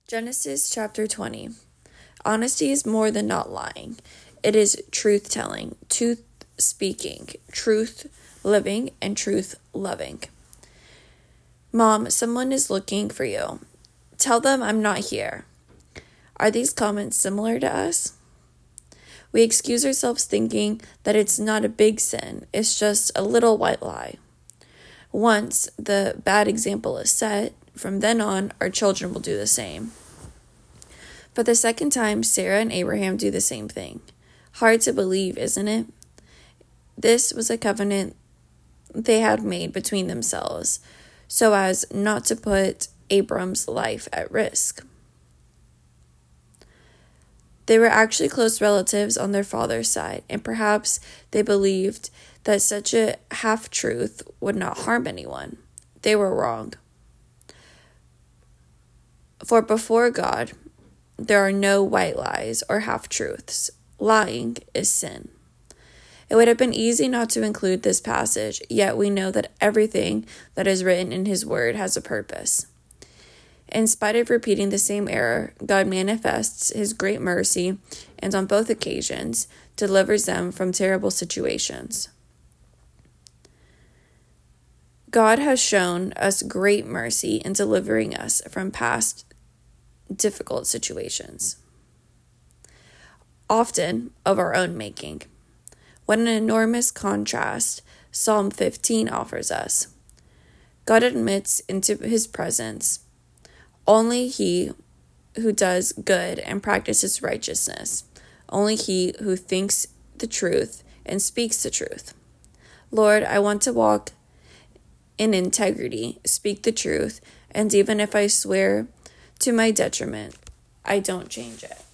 Genesis chapter 20. Honesty is more than not lying. It is truth-telling, truth speaking, truth living, and truth loving. Mom, someone is looking for you. Tell them I'm not here. Are these comments similar to us? We excuse ourselves thinking that it's not a big sin, it's just a little white lie. Once the bad example is set, from then on, our children will do the same. For the second time, Sarah and Abraham do the same thing. Hard to believe, isn't it? This was a covenant they had made between themselves, so as not to put Abram's life at risk. They were actually close relatives on their father's side, and perhaps they believed that such a half-truth would not harm anyone. They were wrong. For before God, there are no white lies or half-truths. Lying is sin. It would have been easy not to include this passage, yet we know that everything that is written in His Word has a purpose. In spite of repeating the same error, God manifests His great mercy and on both occasions delivers them from terrible situations. God has shown us great mercy in delivering us from past difficult situations, often of our own making. What an enormous contrast Psalm 15 offers us. God admits into His presence only he who does good and practices righteousness, only he who thinks the truth and speaks the truth. Lord, I want to walk in integrity, speak the truth, and even if I swear to my detriment, I don't change it.